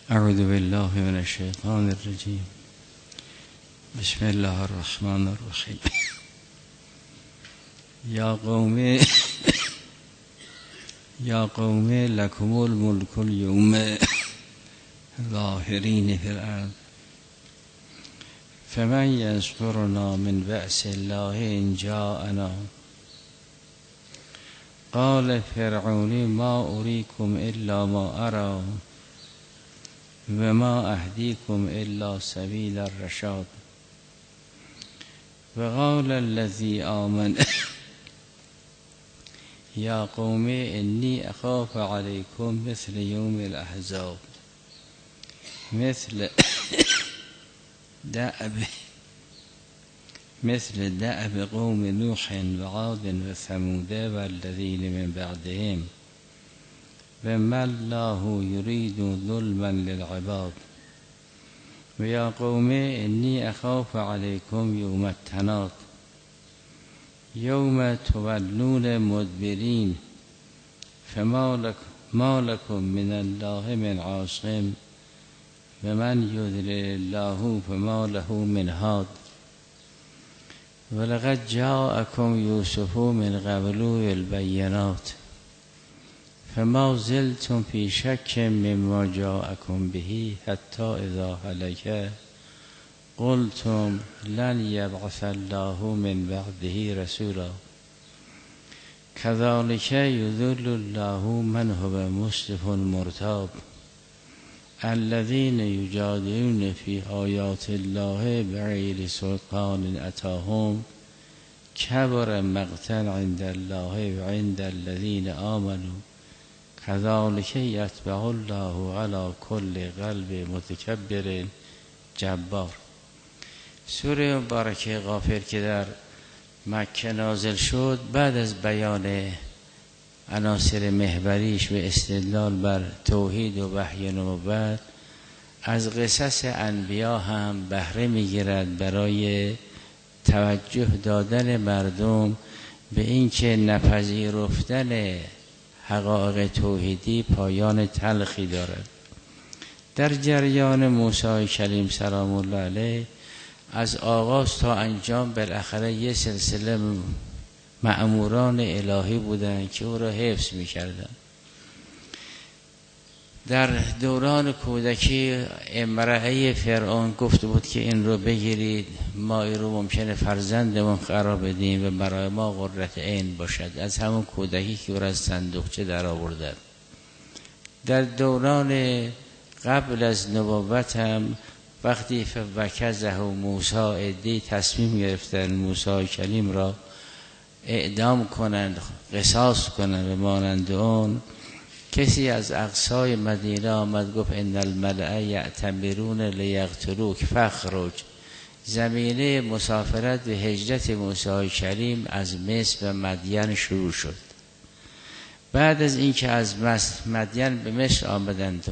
اعوذ بالله من الشیطان الرجیم. بسم الله الرحمن الرحیم. یا قوم لکم الملک اليوم ظاهرین فی الارض فمن ینصرنا من بأس الله ان جاءنا. قال فرعون ما اریکم الا ما اری و ما اهدیکم الا سبیل الرشاد. و قال الذی آمن یا قوم انی اخاف علیکم مثل یوم الاحزاب مثل دأب قوم نوح و عاد و ثمود و الذین من بعدهم و ما الله یرید ظلما للعباد. و یا قوم انی اخاف علیکم یوم التناد یوم تولون مدبرین فما لکم من الله من عاصم و من یضلل الله فما له من هاد. ولقد جاءکم یوسف من قبل بالبینات فما زلتم فی شک مما جاءکم به حتی اذا هلک قلتم لن یبعث الله من بعده رسولا کذلک یضل الله من هو مسرف مرتاب الذین یجادلون فی آیات الله بغیر سلطان اتاهم کبر مقتا عند الله و عند الذین آمنوا کذلک یطبع الله علی کل قلب متکبر جبار. سوره مبارکه غافر که در مکه نازل شد بعد از بیان عناصر محوریش و استدلال بر توحید و وحی نبوت از قصص انبیا هم بهره میگیرد برای توجه دادن مردم به اینکه نپذیرفتن حقایق توحیدی پایان تلخی دارد. در جریان موسی کلیم سلام الله علیه از آغاز تا انجام بالاخره یه سلسله مأموران الهی بودند که او را حفظ می‌کردند. در دوران کودکی امرأه فرعون گفته بود که این رو بگیرید، ما این رو ممکنه فرزندمون قرار بدیم و برای ما قرة عین باشد. از همون کودکی که او را از صندوقچه در آوردند. در دوران قبل از نبوت هم وقتی فوکزه موسی عده‌ای تصمیم گرفتن موسی کلیم را اعدام کنند، قصاص کنند و مانند اون، کسی از اقصای مدینه آمد گفت ان الملأ یأتمرون لیقتلوک فاخرج. زمینه مسافرت و هجرت موسی کلیم از مصر و مدین شروع شد. بعد از اینکه از مدین به مصر آمدند،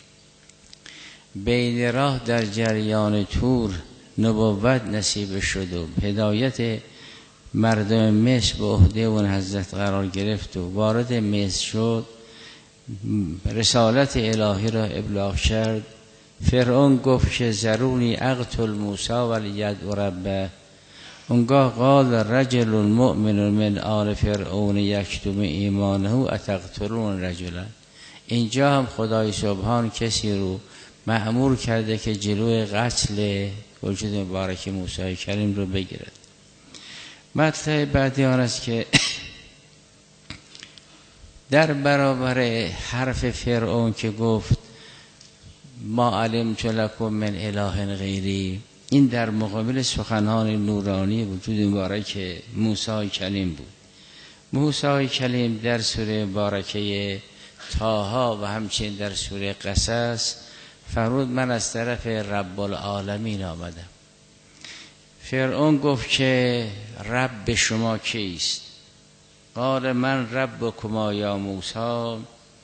بین راه در جریان تور نبوت نصیب شد و هدایت مردم مصر به عهده اون حضرت قرار گرفت و وارد مصر شد، رسالت الهی را ابلاغ کرد. فرعون گفت که ذرونی اقتل موسی ولیدع ربه. اونگاه قال رجل مؤمن من آل فرعون یکتم ایمانه اتقتلون رجلا. اینجا هم خدای سبحان کسی رو مأمور کرده که جلوی قتل وجود مبارک موسی کلیم رو بگیرد. مطلب بعدی آن است که در برابر حرف فرعون که گفت ما علمت لکم من اله غیری، این در مقابل سخنان نورانی وجود مبارک موسی کلیم بود. موسی کلیم در سوره مبارکه طه و همچنین در سوره قصص فرمود من از طرف رب العالمین آمدم. فرعون گفت که رب شما کیست؟ قال من ربکما یا موسی.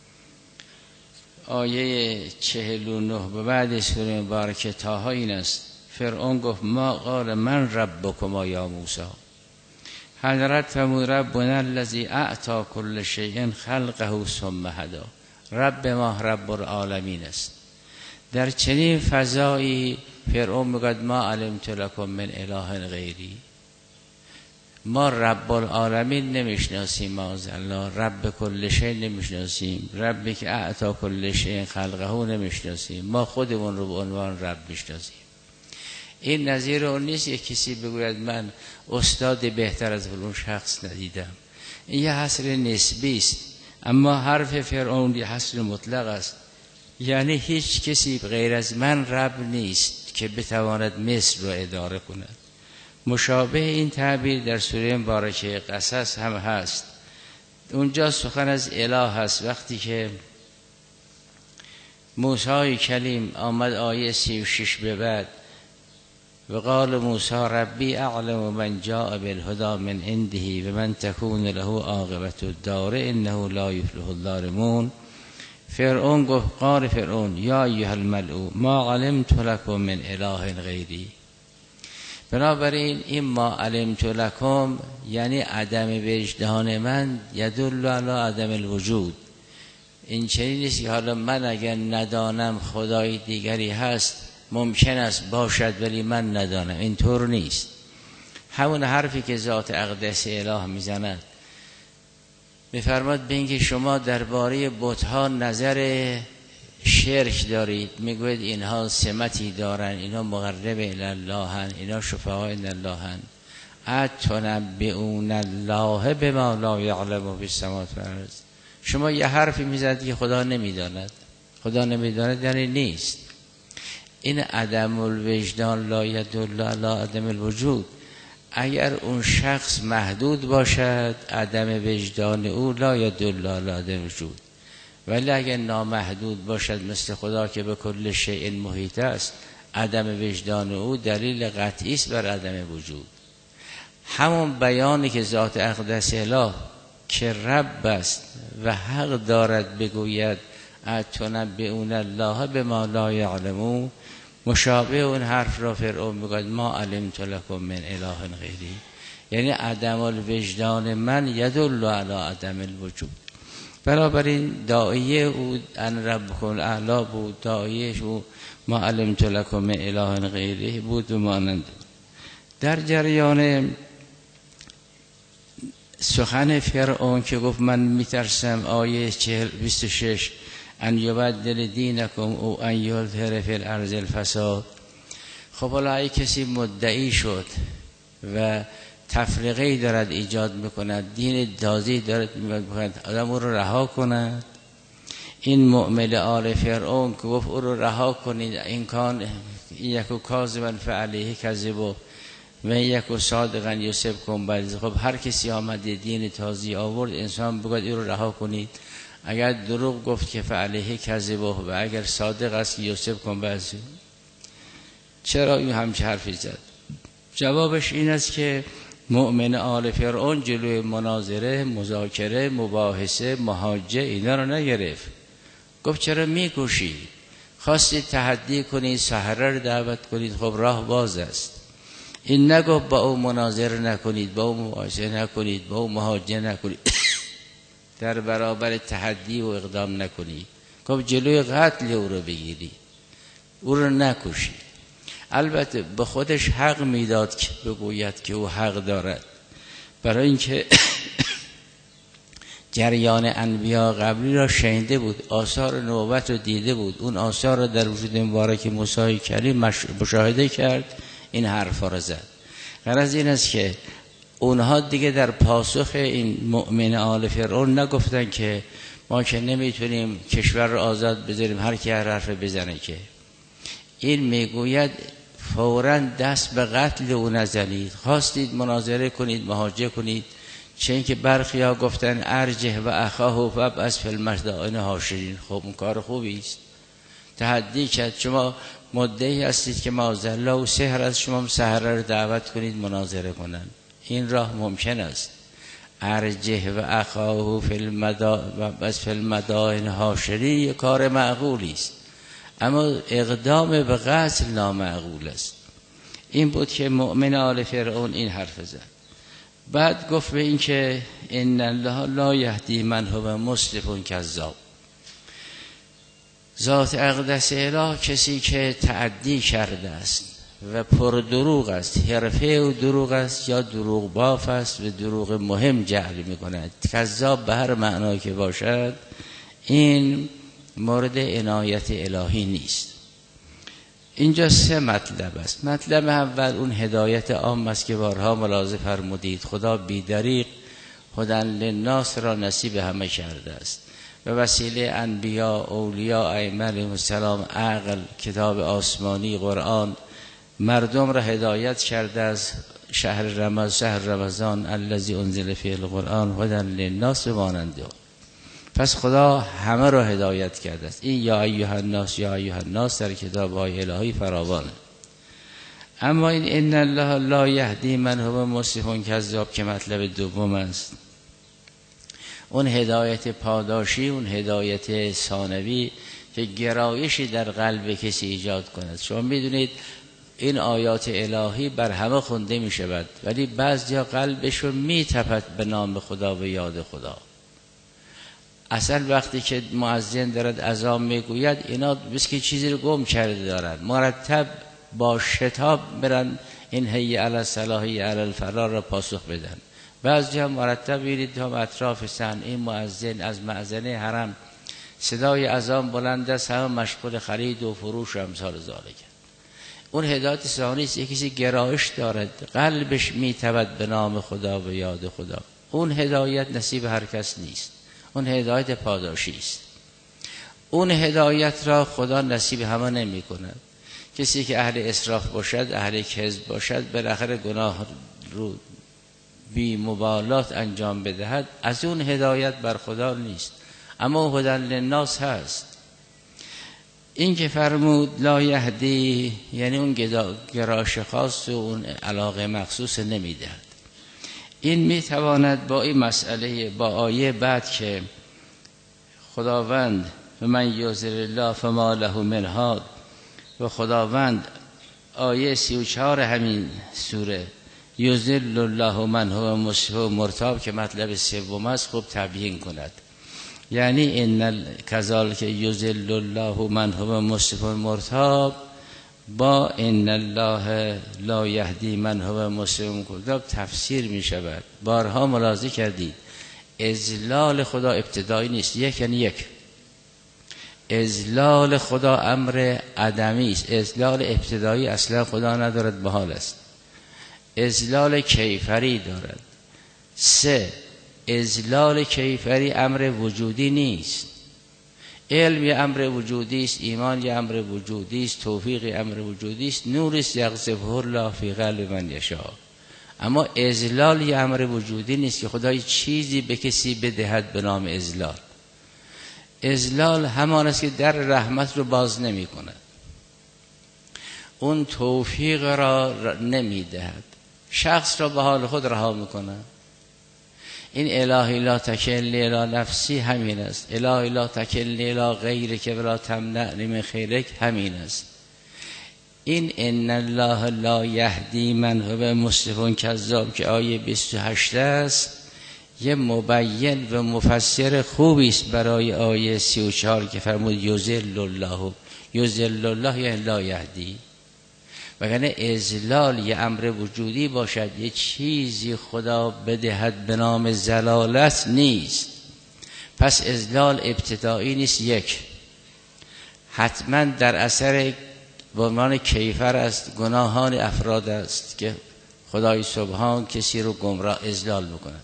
آیه 49 به بعد سوره مبارکه طه این است. فرعون گفت قال من ربکما یا موسی. حضرت فرمود ربنا الذی اعطی کل شیء خلقه ثم هدی. رب ما رب العالمین است. در چنین فضایی فرعون میگه ما علمت لکم من اله غیری، ما رب العالمین نمیشناسیم، معاذالله رب کل شیء نمیشناسیم، ربی که اعطا کل شیء خلقه نمیشناسیم، ما خودمون رو به عنوان رب میشناسیم. این نظیر اون نیست یک کسی بگوید من استاد بهتر از اون شخص ندیدم. این یه حصر نسبی است، اما حرف فرعون یه حصر مطلق است، یعنی هیچ کسی غیر از من رب نیست که بتواند مصر رو اداره کند. مشابه این تعبیر در سوره مبارکه قصص هم هست. اونجا سخن از اله هست. وقتی که موسی کلیم آمد آیه 36 به بعد و قال موسی ربی اعلم من جاء بالهدى من عنده و من تكون له عاقبة الدار انه لا یفلح الظالمون. فرعون گفت قال فرعون یا ایها الملعون ما علمت لكم من اله غیری. بنابراین این ما علمت لکم یعنی عدم وجدان من یدل علی عدم الوجود. این چنین نیست که حالا من اگر ندانم خدای دیگری هست ممکن است باشد ولی من ندانم، اینطور نیست. همون حرفی که ذات اقدس اله میزند میفرماد به اینکه شما درباره بت‌ها نظر شرک دارید، میگوید اینها سمتی دارن، اینها مقرب الی الله هن، اینها شفعاء الی الله هن. اتنبئون الله بما لا یعلم فی السماوات والارض. شما یه حرفی میزنید که خدا نمیداند. خدا نمیداند یعنی نیست. این عدم الوجدان لا یدل علی عدم الوجود. اگر اون شخص محدود باشد عدم وجدان او لا یدل علی عدم الوجود، ولی اگر نامحدود باشد مثل خدا که به کل شیء محیط است عدم وجدان او دلیل قطعی است بر عدم وجود. همون بیانی که ذات اقدس اله که رب است و حق دارد بگوید اتنبئون الله بما لا یعلمون، مشابه اون حرف را فرعون میگوید ما علمت لکم من اله غیری، یعنی عدم الوجدان من یدل علی عدم الوجود. بنابراین داعیه او ان ربکم الاعلی بود، داعیه او ما علمت لکم من اله غیری بود و مانند. در جریان سخن فرعون که گفت من میترسم آیه 26 ان یبدل دینکم او ان یظهر فی الارض الفساد. خب حالا ای کسی مدعی شد و تفریقی دارد ایجاد میکند، دین تازی دارد میکند، آدم او رو رها کند. این مؤمن آل فرعون که گفت او رو رها کنید، این کان یکو کاذبا فعلیه کذب و یکو صادقا یصبکم بعض. خب هر کسی آمده دین تازی آورد انسان بگوید او رو رها کنید، اگر دروغ گفت که فعلیه کذب و اگر صادق است یصبکم بعض. چرا این همچه حرفی زد؟ جوابش این است که مؤمن آل فرعون جلوی مناظره، مذاکره، مباحثه، محاجه اینا رو نگرفت. گفت چرا میکوشید؟ خواستید تحدی کنید، سحره رو دعوت کنید، خب راه باز است. این نگفت با او مناظره نکنید، با او مباحثه نکنید، با او محاجه نکنید، در برابر تحدی و اقدام نکنید. گفت جلوی قتل او رو بگیرید، او رو نکشید. البته به خودش حق میداد که بگوید که او حق دارد، برای اینکه جریان انبیا قبلی را شنیده بود، آثار نبوت رو دیده بود، اون آثار را در وجود مبارک موسی کلیم مشاهده کرد، این حرفا را زد. غرض این است که اونها دیگه در پاسخ این مؤمن آل فرعون نگفتن که ما که نمیتونیم کشور رو آزاد بذاریم هر کی هر حرف بزنه، که این میگوید فوراً دست به قتل او نزنید. خواستید مناظره کنید، محاجه کنید، چه اینکه برخی ها گفتن ارجه و اخاه و ابعث فی المدائن حاشرین. خب اون کار خوبی است. تحدی کرد شما مدعی هستید که معاذالله و سحر از شما سحره رو دعوت کنید مناظره کنن، این راه ممکن است. ارجه و اخاه فی المدائن حاشرین یک کار معقولی است، اما اقدام به قتل نامعقول است. این بود که مؤمن آل فرعون این حرف زد. بعد گفت به این که ان الله لا یهدی من هو مسرف کذاب. ذات اقدس اله کسی که تعدی کرده است و پر دروغ است، حرفه و دروغ است یا دروغ باف است و دروغ مهم جعل می کند، کذاب به هر معنی که باشد، این مورد عنایت الهی نیست. اینجا 3 مطلب است. مطلب اول اون هدایت عام است که بارها ملاحظه فرمودید، خدا بی‌دریغ هدی للناس را نصیب همه کرده است به وسیله انبیا، اولیاء، ائمه علیهم السلام، عقل، کتاب آسمانی قرآن مردم را هدایت کرده از شهر رمضان الذی انزل فیه القرآن هدی للناس و ماننده. پس خدا همه را هدایت کرده است. این یا ایها الناس یا ایها الناس در کتاب‌های الهی فراوانه. اما این ان الله لا یهدی من هو مسرف کذاب که مطلب دوم است، اون هدایت پاداشی، اون هدایت ثانوی که گرایشی در قلب کسی ایجاد کند. شما میدونید این آیات الهی بر همه خونده می شود، ولی بعضیا قلبشون می تپد به نام خدا و یاد خدا. اصلا وقتی که مؤذن دارد اذان میگوید اینا بس که چیزی رو گم کرده دارن، مرتب با شتاب برن این حی علی الصلاح حی علی الفلاح را پاسخ بدن. بعضی هم مرتب میرید هم اطراف سن این مؤذن از مأذنه حرم صدای اذان بلند است، همه مشغول خرید و فروش و امثال ذالک. اون هدایت ثانی است، کسی گرایش دارد قلبش میتود به نام خدا و یاد خدا، اون هدایت نصیب هر کس نیست، اون هدایت پاداشی است. اون هدایت را خدا نصیب همه نمی کند. کسی که اهل اسراف باشد، اهل کذب باشد، بالاخره گناه رو بی مبالات انجام بدهد، از اون هدایت بر خدا نیست، اما هدی للناس هست. این که فرمود لا یهدی یعنی اون گرایش خاص و اون علاقه مخصوص نمیدهد. این میتواند با این مسئله، با آیه بعد که خداوند و من یضلل الله فما له من هاد و خداوند آیه 34 همین سوره یضلل الله من هو مسرف مرتاب که مطلب سوم است خوب تبیین کند. یعنی ان کذالک یضلل الله من هو مسرف مرتاب با ان الله لا یهدی من هو مسرف مرتاب تفسیر می شود. بارها ملاحظه کردید اذلال خدا ابتدایی نیست، یعنی اذلال خدا امر عدمی است. اذلال ابتدایی اصلا خدا ندارد، به حال است. اذلال کیفری دارد. 3 اذلال کیفری امر وجودی نیست. علم یه امر وجودی است، ایمان یه امر وجودی است، توفیق امر وجودی است، نور است یقذفه الله فی قلب من یشاء. اما اذلال یه امر وجودی نیست که خدای چیزی به کسی بدهد به نام اذلال. اذلال همان است که در رحمت رو باز نمی کند، اون توفیق را نمی دهد، شخص را به حال خود رها می کند. این الهی لا تکلنی الی نفسی همین است، الهی لا تکلنی الی غیرک ولا تمنعنی من خیرک همین است. این ان الله لا یهدی من هو مسرف کذاب که آیه 28 است، یه مبین و مفسر خوبی است برای آیه 34 که فرمود یضل الله. یضل الله یعنی لا یهدی، وگرنه اذلال یه امر وجودی باشد، یه چیزی خدا بدهد به نام زلالت نیست. پس اذلال ابتدایی نیست. 1 حتما در اثر به عنوان کیفر است، گناهان افراد است که خدای سبحان کسی رو گمراه اذلال میکند.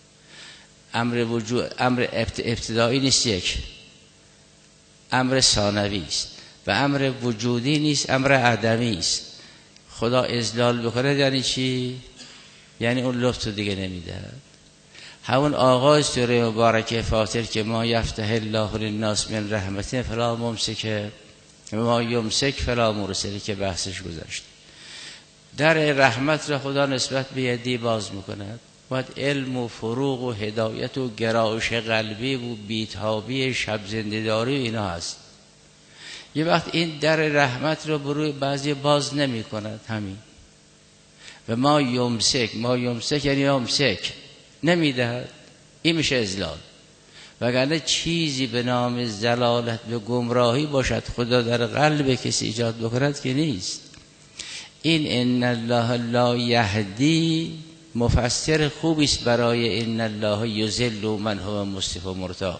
امر ابتدایی نیست، 1 امر ثانوی است و امر وجودی نیست، امر عدمی است. خدا اذلال بکنه یعنی چی؟ یعنی اون لطف دیگه نمیدهد. همون آغاز سوره مبارکه فاطر که ما یفتح الله للناس من رحمته فلا ممسک ما یمسک فلا مرسل که بحثش گذشت. در رحمت را خدا نسبت به یدی باز میکند. باید علم و فروغ و هدایت و گرایش قلبی و بیتابی شب زنده‌داری اینا هست. یه وقت این در رحمت رو بروی بعضی باز نمی کند همین. و ما یمسک یعنی یمسک نمی دهد، این میشه اذلال. وگرنه چیزی به نام ضلالت و گمراهی باشد خدا در قلب کسی ایجاد بکند که نیست. این ان الله لا یهدی مفسر خوبی است برای ان الله یضل من هو مسرف و مرتاب.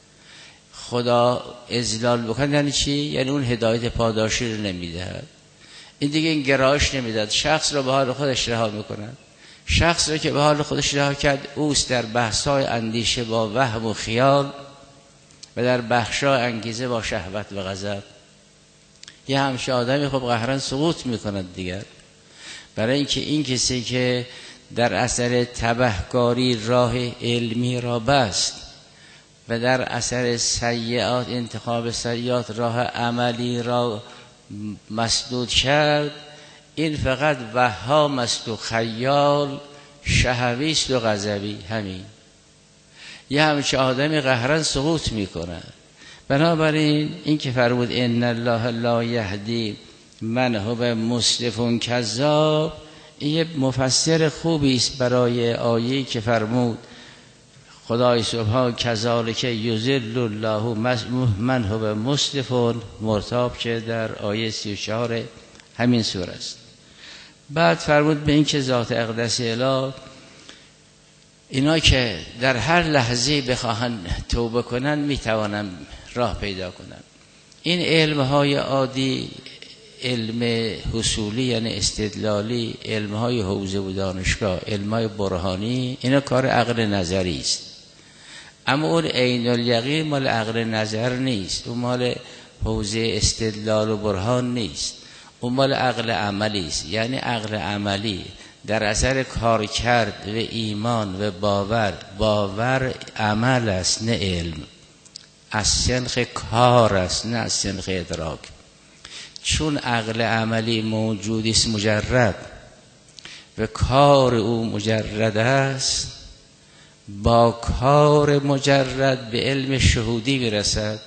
خدا اضلال بکند یعنی چی؟ یعنی اون هدایت پاداشی رو نمیدهد. این دیگه این گرایش نمیداد، شخص رو به حال خودش رها میکند. شخص رو که به حال خودش رها کرد اوست در بحث‌های اندیشه با وهم و خیال و در بخش‌های انگیزه با شهوت و غضب. یه همچین آدمی خب قهرن سقوط میکند دیگر. برای اینکه این کسی که در اثر تبهکاری راه علمی را بست و در اثر سیئات انتخاب سیئات راه عملی را مسدود کرد، این فقط وهام است و خیال، شهوی است و غضبی. همین یه همچین آدمی قهرن سقوط میکنه. بنابراین این که فرمود ان الله لا یهدی من هو مسرف کذاب، این یه مفسر خوبی است برای آیه‌ای که فرمود خدای سبحان کذالک یضل الله من هو مسرف مرتاب که در آیه 34 همین سوره است. بعد فرمود به این که ذات اقدس اله اینا که در هر لحظه بخواهند توبه کنند میتوانند راه پیدا کنند. این علمهای عادی، علم حصولی یعنی استدلالی، علمهای حوزه و دانشگاه، علمهای برهانی، اینا کار عقل نظری است. اما اون عین الیقین مال عقل نظر نیست، اون مال حوزه استدلال و برهان نیست، اون مال عقل عملی است. یعنی عقل عملی در اثر کار کرد و ایمان و باور عمل است نه علم، از سنخ کار است نه از سنخ ادراک. چون عقل عملی موجودی است مجرد و کار او مجرد است، با کار مجرد به علم شهودی میرسد.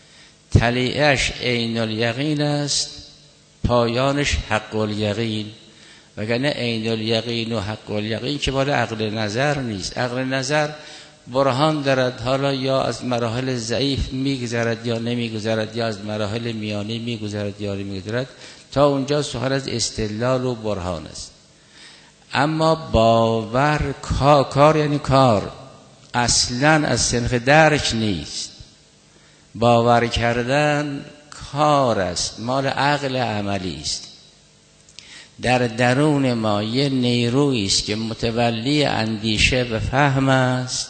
طلیعش عین الیقین است، پایانش حق الیقین. وگرنه عین الیقین و حق الیقین که مال عقل نظر نیست. عقل نظر برهان دارد، حالا یا از مراحل ضعیف میگذرد یا نمیگذرد، یا از مراحل میانی میگذرد یا نمیگذرد، تا اونجا سخن از استدلال و برهان است. اما باور کار یعنی کار اصلا از سنخ درک نیست. باور کردن کار است، مال عقل عملی است. در درون ما یه نیرویی است که متولی اندیشه و فهم است،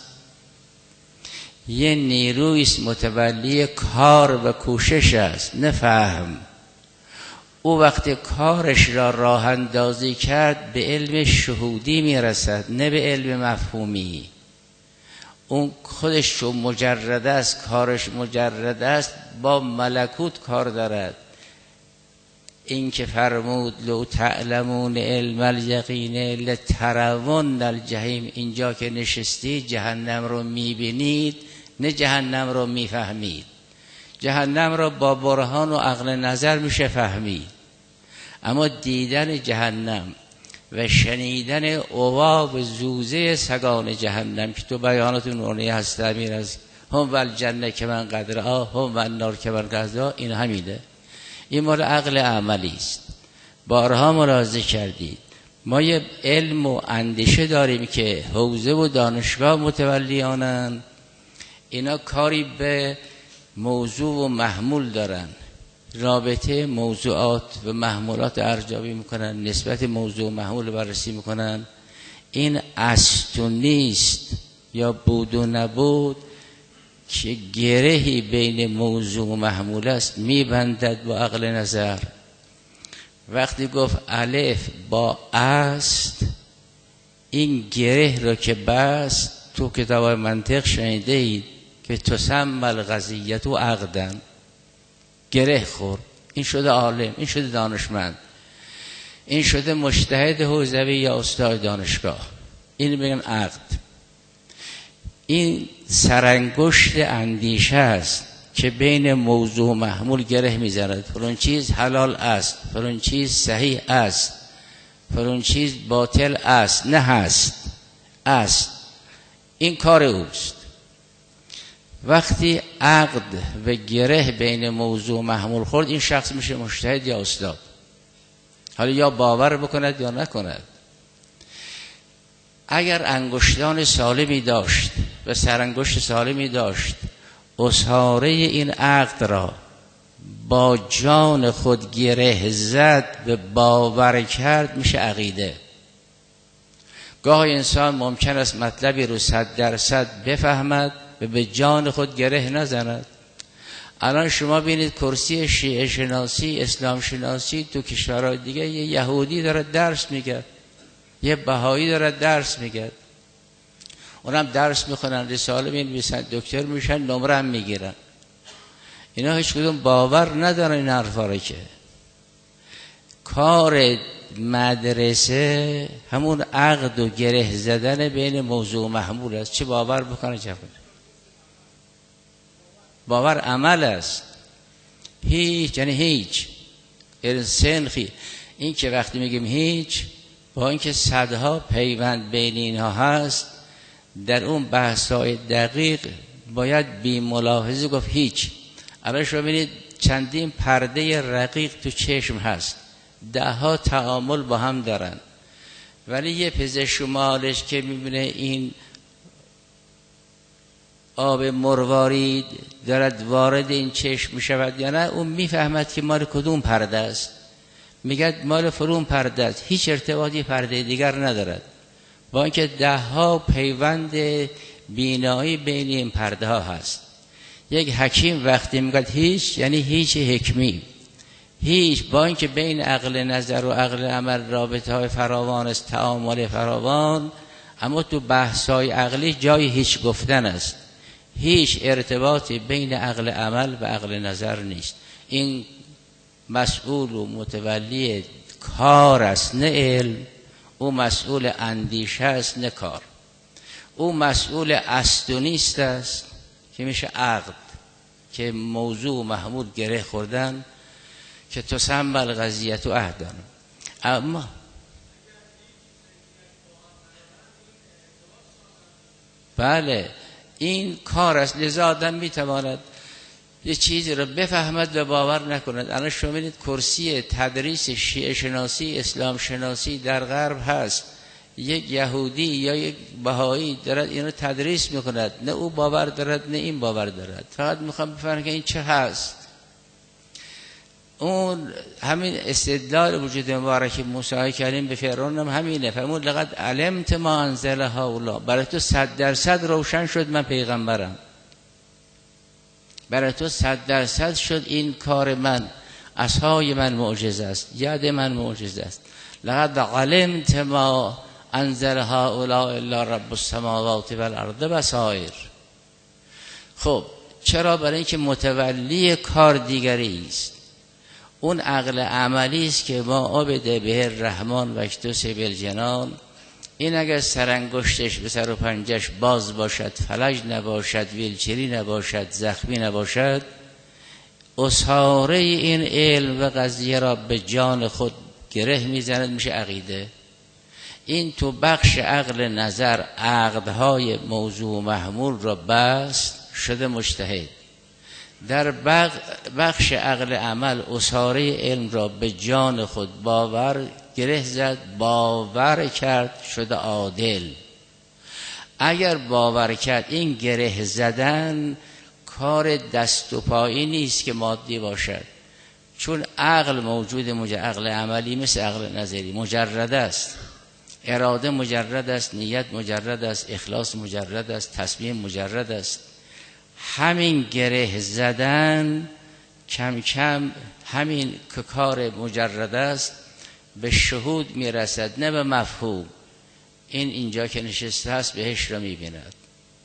یه نیرویی است متولی کار و کوشش است نه فهم. او وقتی کارش را راه اندازی کرد به علم شهودی میرسد نه به علم مفهومی. اون خودش چون مجرد است، کارش مجرد است، با ملکوت کار دارد. این که فرمود لو تعلمون علم الیقین لترون الجحیم، اینجا که نشستی جهنم رو میبینید نه جهنم رو میفهمید. جهنم رو با برهان و عقل نظر میشه فهمید، اما دیدن جهنم و شنیدن عواب زوزه سگان جهنم که تو بیانات نورانی هست امیر از هم والجنه که من قدر هم والنار که من قدر، این همینه. این مال عقل عملی است. بارها ملاحظه کردید ما یه علم و اندیشه داریم که حوزه و دانشگاه متولیانن، اینا کاری به موضوع و محمول دارن، رابطه موضوعات و محمولات ارزیابی میکنن، نسبت موضوع و محمول بررسی میکنن. این است و نیست یا بود و نبود که گرهی بین موضوع و محمول است میبندد با عقل نظر. وقتی گفت الف با است، این گره رو که بست تو کتاب منطق شنیده اید که تسمى القضیة عقدا، گره خور، این شده عالم، این شده دانشمند، این شده مجتهد حوزوی یا استاد دانشگاه، این میگن عقد. این سرانگشت اندیشه است که بین موضوع و محمول گره میزند. فلان چیز حلال است، فلان چیز صحیح است، فلان چیز باطل است، نه هست، است. این کار اوست. وقتی عقد و گره بین موضوع و محمول خورد، این شخص میشه مجتهد یا استاد. حالا یا باور بکند یا نکند. اگر انگشتان سالمی داشت و سرانگشت سالمی داشت، اساره این عقد را با جان خود گره زد و باور کرد، میشه عقیده. گاه انسان ممکن است مطلبی رو 100% بفهمد و به جان خود گره نزند. الان شما بینید کرسی شیعه شناسی، اسلام شناسی تو کشورهای دیگه، یه یهودی داره درس میگه، یه بهایی داره درس میگه، اونم درس میخونن، رساله مینویسن، دکتر میشن، نمره هم میگیرن. اینا هیچ کدوم باور ندارن این حرفا رو. که کار مدرسه همون عقد و گره زدن بین موضوع و محمول است. چه باور بکنه چه کنه؟ باور عمل است. هیچ یعنی هیچ سنخی. این که وقتی میگیم هیچ، با اینکه صدها پیوند بین اینها هست، در اون بحث‌های دقیق باید بی ملاحظه گفت هیچ. الان شما ببینید چندین پرده رقیق تو چشم هست، 10 تعامل با هم دارن، ولی یه پزشک معالج که میبینه این آب مروارید دارد وارد این چشم میشود یا نه، اون میفهمد که مال کدوم پرده است، میگه مال فرون پرده است، هیچ ارتباطی پرده دیگر ندارد، با اینکه 10 پیوند بینایی بین این پرده ها هست. یک حکیم وقتی میگه هیچ، یعنی هیچ حکمی، هیچ، با اینکه بین عقل نظر و عقل عمل رابطه های فراوان است، تعامل فراوان، اما تو بحث های عقلی جای هیچ گفتن است. هیچ ارتباطی بین عقل عمل و عقل نظر نیست. این مسئول و متولی کار است نه علم، او مسئول اندیشه است نه کار. او مسئول است و نیست است که میشه عقد، که موضوع محمول گره خوردن، که تسمى القضیة عهدا. اما بله این کار است. لذا آدم میتواند یه چیزی رو بفهمد و باور نکند. الان شما ببینید کرسی تدریس شیعه شناسی، اسلام شناسی در غرب هست، یک یهودی یا یک بهایی دارد اینو تدریس میکند، نه او باور دارد نه این باور دارد، فقط میخوام بفهمم که این چه هست. اون همین استدلال وجود مبارک موسی کریم به فرعون هم همینه، فرمود لقد علمت ما انزل هؤلاء، برای تو 100% روشن شد من پیغمبرم، برای تو 100% شد این کار من، عصای من معجزه است، ید من معجزه است. لقد علمت ما انزل هؤلاء الا رب السماوات والارض بصائر. خب چرا؟ برای اینکه متولی کار دیگری است، اون عقل عملی است که ما عبد به الرحمن و اکتس بالجنان. این اگر سرانگشتش به سر و پنجش باز باشد، فلج نباشد، ویلچری نباشد، زخمی نباشد، اساره این علم و قضیه را به جان خود گره میزند، میشه عقیده. این تو بخش عقل نظر عقدهای موضوع محمول را بست، شده مجتهد. در بخش عقل عمل اساره علم را به جان خود باور گره زد، باور کرد، شده عادل. اگر باور کرد، این گره زدن کار دست و پایی نیست که مادی باشد، چون عقل موجود عقل عملی مثل عقل نظری مجرد است، اراده مجرد است، نیت مجرد است، اخلاص مجرد است، تصمیم مجرد است. همین گره زدن کم کم، همین که کار مجرد است، به شهود میرسد نه به مفهوم. این اینجا که نشسته است بهشت را میبیند.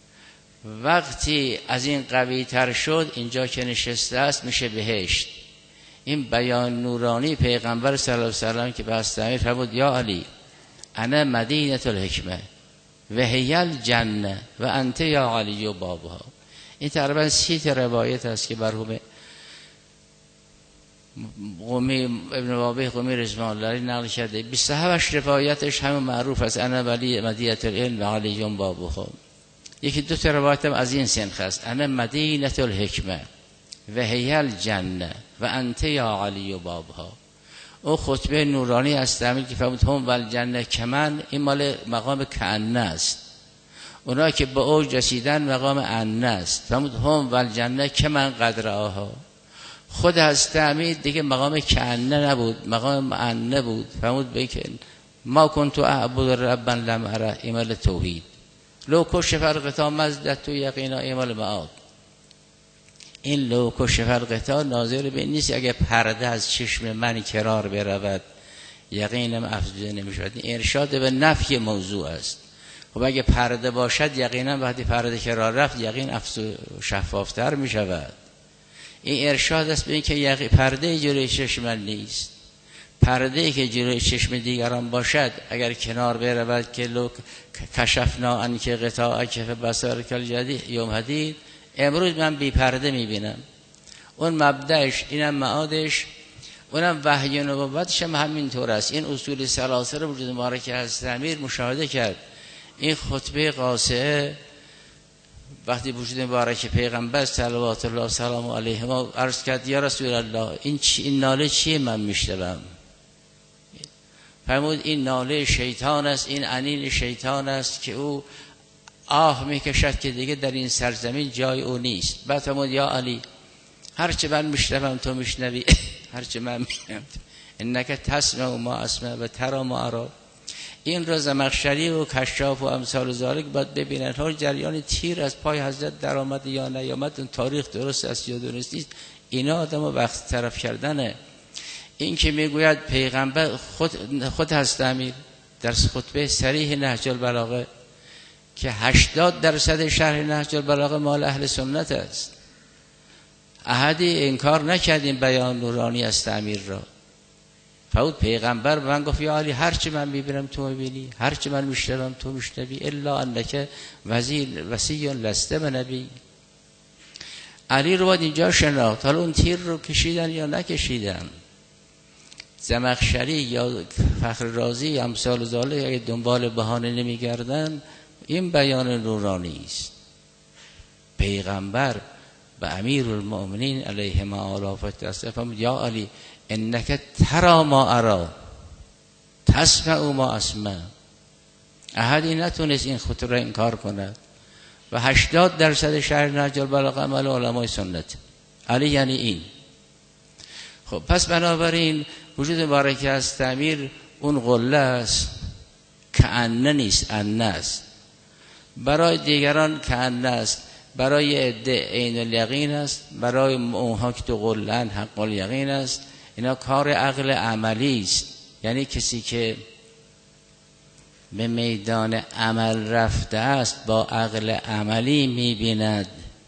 وقتی از این قوی تر شد، اینجا که نشسته است میشه بهشت. این بیان نورانی پیغمبر صلی الله علیه وسلم که به استعمیر فرمود یا علی انا مدینه الحکمه و هی الجنه و انت یا علی و بابها. این تقریبا 30 روایت است که مرحوم قمی ابن وابه قمی رضوان الله نقل کرده. 27 روایتش همه معروف است، انا ولی مدینه العلم و علی بابها. یکی دو تا روایت هم از این سنخ است: انا مدینه الحکمه و هی الجنه و انت یا علی و بابها. او خطبه نورانی است که فرمود هم والجنه کمن، این مال مقام کأنه است. اونا که به اوج رسیدن مقام انه است، فرمود هم والجنه کمن قدرها. خود از تعمید دیگه مقام کأنه نبود، مقام انه بود. فرمود به که ما کنت اعبد ربا لم اره، ایمال توحید. لو کشف الغطا مزدت یقینا ایمال معاد. این لو کشف الغطا ناظر به این نیست اگه پرده از چشم من کرار برود یقینم افزوده نمیشود. این ارشاد به نفی موضوع است. خب اگه پرده باشد یقینا وقتی پرده کرار رفت یقین شفافتر میشود. این ارشاد است به این که پرده جلوی چشم من نیست. پرده‌ای که جلوی چشم دیگران باشد اگر کنار برود که لو کشفنا عنک غطاءک فبصرک الجدید یوم حدید، امروز من بی پرده میبینم. اون مبدأش، اینم معادش، اونم وحی نبوتش هم همینطور است. این اصول سلاسل وجود مبارک از امیر مشاهده کرد. این خطبه قاصعه وقتی وجود مبارک پیغمبر صلوات الله و سلام علیه ما عرض کرد یا رسول الله این ناله چیه من میشنوم؟ فرمود این ناله شیطان است، این انین شیطان است که او آه میکشد که دیگه در این سرزمین جای او نیست. بعد فرمود یا علی هرچه من میشنوم تو میشنوی، هرچه من میشنوم انک تسمع ما اسمع و ترى ما ارى. این را زمخشری و کشاف و امثال ذالک باید ببینن. هر جریان تیر از پای حضرت در آمد یا نیامد، اون تاریخ درست است یا درست نیست، اینا آدم رو وقت طرف کردنه. این که میگوید پیغمبر خود هست امیر در خطبه صریح نهج البلاغه که 80% شرح نهج البلاغه مال اهل سنت است. احدی انکار نکردیم بیان نورانی است امیر را. فود پیغمبر به من گفت یا علی هرچی من میبینم تو میبینی، هرچی من میشنوم تو میشنوی، الا انک وصی لست بنبی. علی رو باید اینجا شناخت. حالا اون تیر رو کشیدن یا نکشیدن، زمخشری یا فخر رازی امثال ذالک اگه دنبال بهانه نمیگردن، این بیان نورانی است. پیغمبر به امیرالمؤمنین علیه ما آلافت استفام یا علی انک ترى ما ارى تسمع ما اسمع. احدی نتونست این خطوره انکار کند و 80% شرح نهج البلاغه عمل علمای سنت. علی یعنی این. خب پس بنابراین وجود مبارک از تعمیر اون قله است که انه نیست، انه است. برای دیگران که انه است، برای عده عین الیقین است، برای اونها که تو قله‌اند حق الیقین است. اینا کار عقل عملی است. یعنی کسی که به میدان عمل رفته است با عقل عملی میبیند،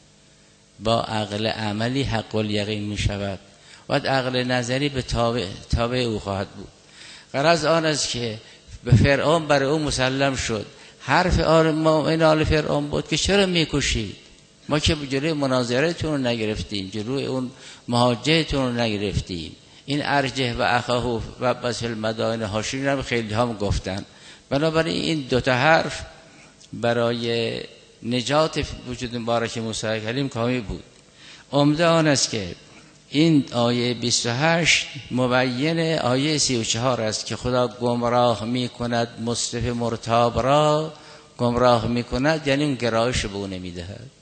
با عقل عملی حق الیقین میشود. بعد عقل نظری به تابع او خواهد بود. غرض آن است که به فرعون برای او مسلم شد. حرف این آل فرعون بود که چرا میکشید؟ ما که جلوی مناظرتون رو نگرفتیم، جلوی اون مهاجرتون رو نگرفتیم. این ارجه و اخاه و بس المدائن هاشمی هم خیلی هم گفتن. بنابراین این دوتا حرف برای نجات وجود مبارک موسی کلیم کافی بود. عمده آن است که این آیه 28 مبین آیه 34 است که خدا گمراه می کند مصطفی مرتاب را، گمراه می کند یعنی اون گرایش به او نمی دهد.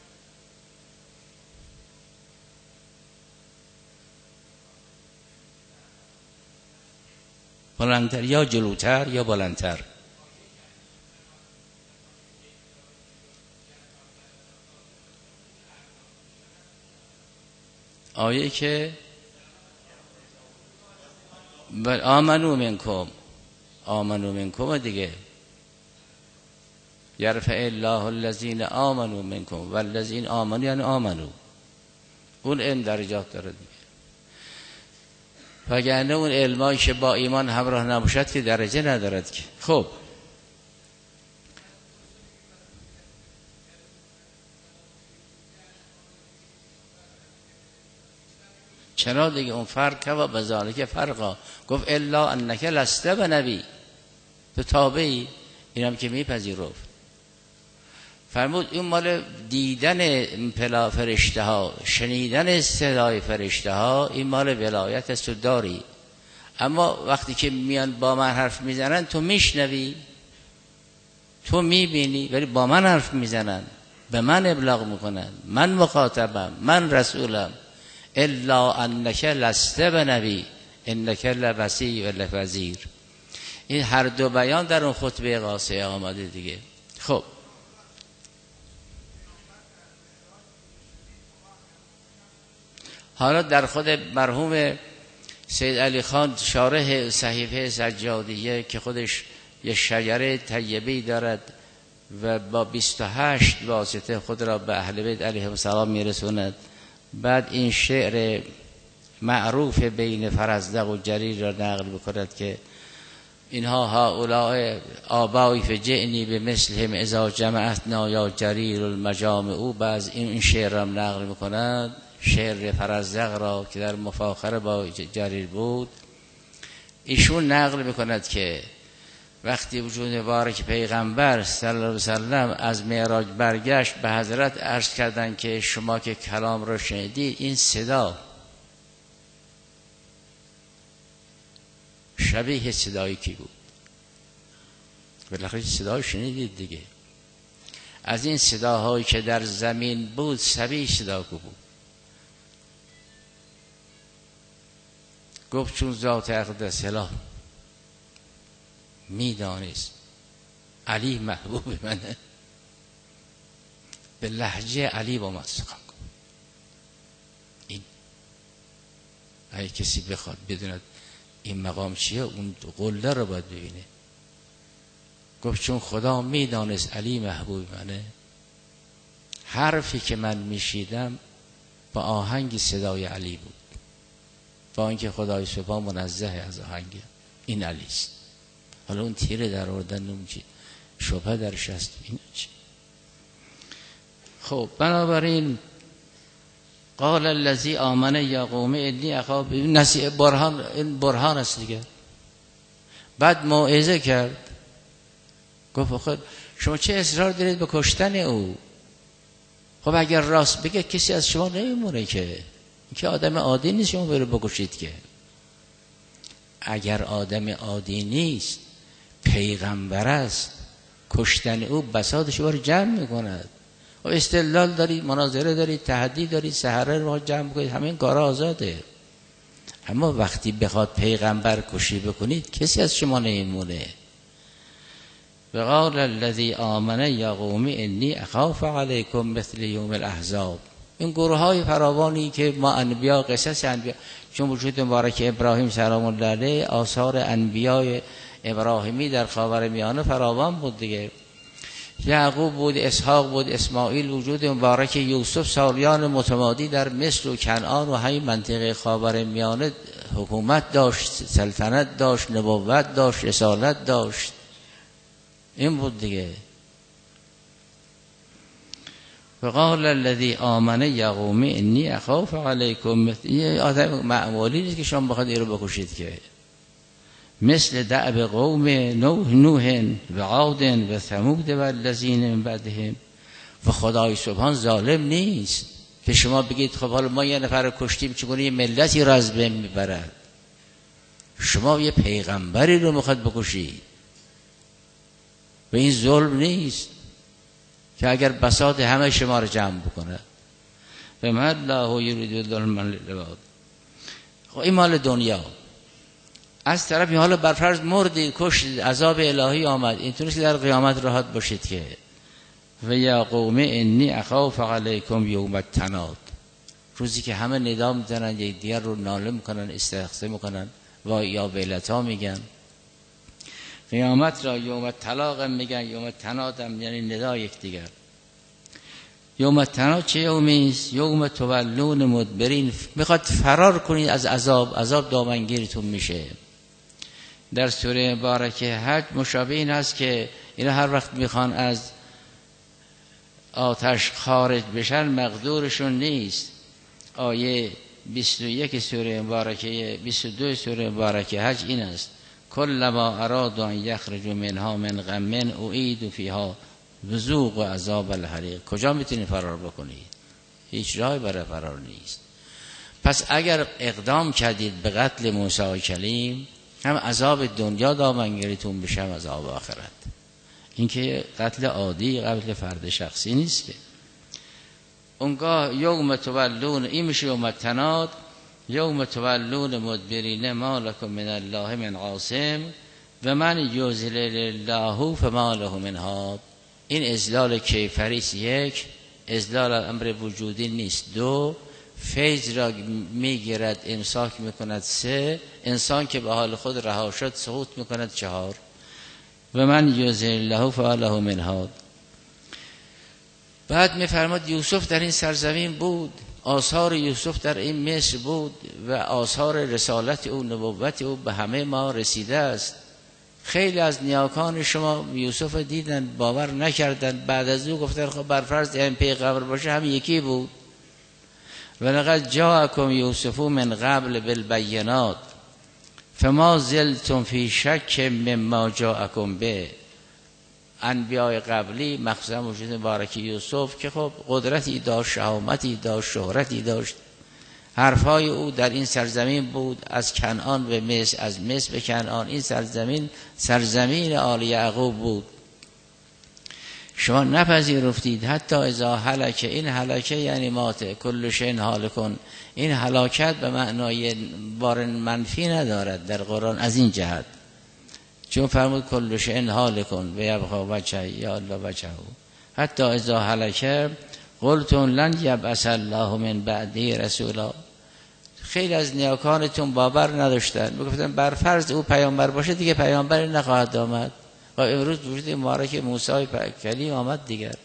بلندتر یا جلوتر یا بلندتر. آیه که آمنو منکم دیگه، یرفع الله الذین آمنو منکم والذین آمنو یعنی آمنو، اون علم درجات داره دیگه. وگرنه اون علمایی که با ایمان همراه نباشد که درجه ندارد که. خب چرا دیگه اون فرق و بذالک فرقا گفت الا انک لست بنبی، تو تابعی، اینم که میپذیرفت. فرمود این مال دیدن فرشته ها، شنیدن صدای فرشته ها، این مال ولایت است و داری. اما وقتی که میان با من حرف میزنن تو میشنوی، تو میبینی، ولی با من حرف میزنن، به من ابلاغ میکنن، من مخاطبم، من رسولم. الا انک لست بنبی انک لوصی و لوزیر. این هر دو بیان در اون خطبه قاصه آمده دیگه. خب حالا در خود مرحوم سید علی خان شارح صحیفه سجادیه که خودش یه شجره طیبه‌ای دارد و با 28 واسطه خود را به اهل بیت علیهم السلام میرسوند، بعد این شعر معروف بین فرزدق و جریر را نقل بکند که اینها هؤلاء آبایی فجئنی به مثلهم اذا جمعتنا یا جریر المجامع. او بعض این شعر را نقل میکند، شعر فرزدق را که در مفاخره با جریر بود. ایشون نقل میکند که وقتی وجود مبارک پیغمبر صلی الله علیه و سلم از معراج برگشت، به حضرت عرض کردند که شما که کلام رو شنیدید، این صدا شبیه صدایی کی بود؟ بالاخره صدای شنیدید دیگه. از این صداهایی که در زمین بود شبیه صدا کی بود؟ گفت چون ذات اقدس اله میدانست علی محبوب منه، به لهجه علی با من سخن کن. این اگه کسی بخواد بدوند این مقام چیه، اون قله رو باید ببینه. گفت چون خدا میدانست علی محبوب منه، حرفی که من میشیدم با آهنگ صدای علی بود، با اینکه خدای سبحان منزه از آهنگ. این علی است. حالا اون تیره در آوردن نمیشه، شبهه درش هست. این چی؟ خب بنابراین قال الذی آمن یا قوم انی اخاف، نصیحت برهان، این برهان است دیگه. بعد موعظه کرد، گفت خب شما چه اصرار دارید به کشتن او؟ خب اگر راست بگه کسی از شما نمیمونه که آدم عادی نیست شما بره بکشید. که اگر آدم عادی نیست، پیغمبر است، کشتن او بساط شما رو جمع میکند. و استدلال دارید، مناظره دارید، تحدی دارید، سحره رو جمع کنید، همه این کارا آزاده. اما وقتی بخواد پیغمبر کشی بکنید کسی از شما نمیمونه. وقال الذی آمن یا قوم انی اخاف علیکم مثل یوم الاحزاب. این گروه های فراوانی که ما انبیا، قصص انبیا، چون وجود مبارک ابراهیم سلام الله علیه، آثار انبیای ابراهیمی در خاورمیانه فراوان بود دیگه. یعقوب بود، اسحاق بود، اسماعیل، وجود مبارک یوسف، سالیان متمادی در مصر و کنعان و همین منطقه خاورمیانه حکومت داشت، سلطنت داشت، نبوت داشت، رسالت داشت. این بود دیگه. فقال الذی آمن یا قوم انی اخاف علیکم. این آدم معمولی نیست که شما بخواید این رو بکشید، که مثل دأب قوم نوح و عاد و ثمود و الذین من بعدهم. و خدای سبحان ظالم نیست که شما بگید خب حالا ما یه نفر کشتیم چگونه یه ملتی رو از بین میبرد. شما یه پیغمبری رو میخواد بکشید و این ظلم نیست که اگر بساط همه شما رو جمع بکنه. و ما الله یرید ظلما للعباد. خب این مال دنیا. از طرفی حالا برفرض مردی، کشت، عذاب الهی آمد، اینطوریست که در قیامت راحت باشید که و یا قوم انی اخاف علیکم یوم التناد. روزی که همه ندا میزنن، یک دیگر رو ناله میکنن، استغاثه میکنن و یا ویلتا میگن. قیامت را یوم الطلاق میگن، یوم التناد هم یعنی ندا یک دیگر. یوم التناد چه یومی است؟ یوم تولون مدبرین. میخواد فرار کنید از عذاب، عذاب دامنگیرتون میشه. در سوره مبارکه حج مشابه این است که اینا هر وقت میخوان از آتش خارج بشن مقدورشون نیست. آیه 21 سوره مبارکه، 22 سوره مبارکه حج این است: کلما ارادوا ان یخرجوا منها من غم اعیدوا فیها ذوقوا عذاب الحریق. کجا میتونید فرار بکنید؟ هیچ راهی برای فرار نیست. پس اگر اقدام کردید به قتل موسی کلیم، هم عذاب دنیا دامنگیرتون بشه، هم عذاب آخرت. این که قتل عادی، قتل فرد شخصی نیست که. اونگاه یوم تولون، این میشه یوم التناد، یوم تولون مدبرین ما لکم من الله من عاصم و من یضلل الله فما له من هاد. این اذلال کیفری است. یک، اذلال امر وجودی نیست. دو، فیض را میگیرد امساک میکند. سه، انسان که به حال خود رها شد سقوط میکند. چهار، و من یضلل الله فما له من هاد. بعد میفرماد یوسف در این سرزمین بود، آثار یوسف در این مصر بود و آثار رسالت او، نبوت او به همه ما رسیده است. خیلی از نیاکان شما یوسف دیدن، باور نکردن، بعد از او گفتن خب بر فرض این پیغمبر باشه هم یکی بود. ولقد جاءکم یوسف من قبل بالبینات فما زلتم فی شک مما جاءکم به. انبیاء قبلی مخصوصا وجود مبارک یوسف که خب قدرتی داشت، شهامتی داشت، شهرتی داشت، حرفای او در این سرزمین بود، از کنعان به مصر، از مصر به کنعان. این سرزمین سرزمین آل یعقوب بود. شما نپذیرفتید. حتی اذا هلک، این هلکه یعنی مات، کل شیء هالکون. این هلاکت به معنای بار منفی ندارد در قرآن از این جهت، چون فرمود کل شیء هالکون و یبقی وجهه یا الله وجهه. حتی اذا هلک قلتم لن یبعث الله من بعده رسولا. خیلی از نیاکانتون باور نداشتن، میگفتن بر فرض او پیامبر باشه دیگه پیامبری نخواهد آمد. و امروز وجود مبارک موسی کلیم آمد دیگر.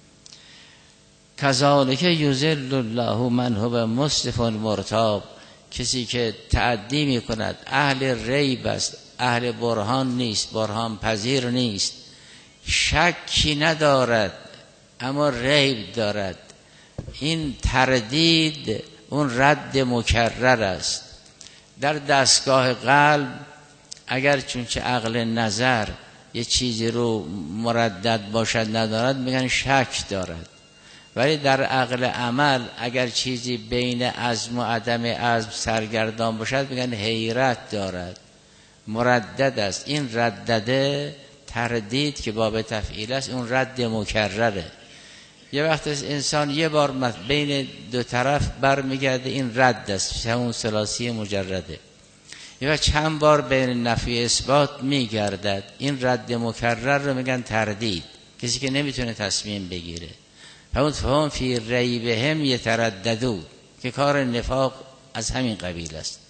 کذالک یضل الله من هو مسرف مرتاب. کسی که تعدی میکند اهل ریب است، اهل برهان نیست، برهان پذیر نیست، شکی ندارد اما ریب دارد. این تردید اون رد مکرر است. در دستگاه قلب اگر چونچه عقل نظر یه چیزی رو مردد باشد ندارد میگن شک دارد، ولی در عقل عمل اگر چیزی بین عزم و عدم عزم سرگردان باشد میگن حیرت دارد، مردد است. این ردده تردید که باب تفعیل است، اون رد مکرره. یه وقت انسان یه بار بین دو طرف برمیگرده، این رد است، همون ثلاثی مجرده. یا چند بار بین نفی اثبات میگردد، این رد مکرر رو میگن تردید. کسی که نمیتونه تصمیم بگیره. فهم فی ریبهم یترددون، که کار نفاق از همین قبیل است.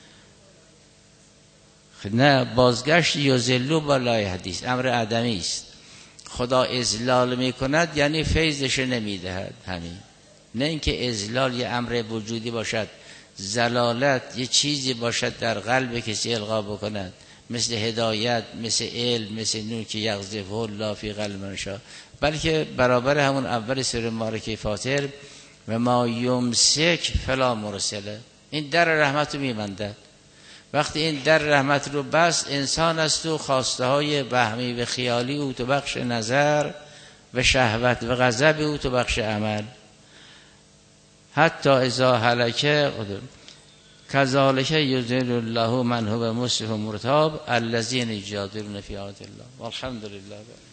نه بازگشت یذلوا بالله حدیث امر عدمی است. خدا اذلال میکند یعنی فیضش نمیدهد، همین. نه اینکه اذلال یه امر وجودی باشد، زلالت یه چیزی باشد در قلب کسی القا بکند، مثل هدایت، مثل علم، مثل نور که یقذفه الله فی قلب من یشاء. بلکه برابر همون اول سوره مبارکه فاطر و ما یمسک فلا مرسله، این در رحمت رو میبندد. وقتی این در رحمت رو بس، انسان از تو خواسته های وهمی و خیالی او تو بخش نظر و شهوت و غضب او تو بخش عمل. حتی اذا هلکه کذالک یضل الله من هو مسرف مرتاب الذین یجادلون فی آیات الله والحمد لله.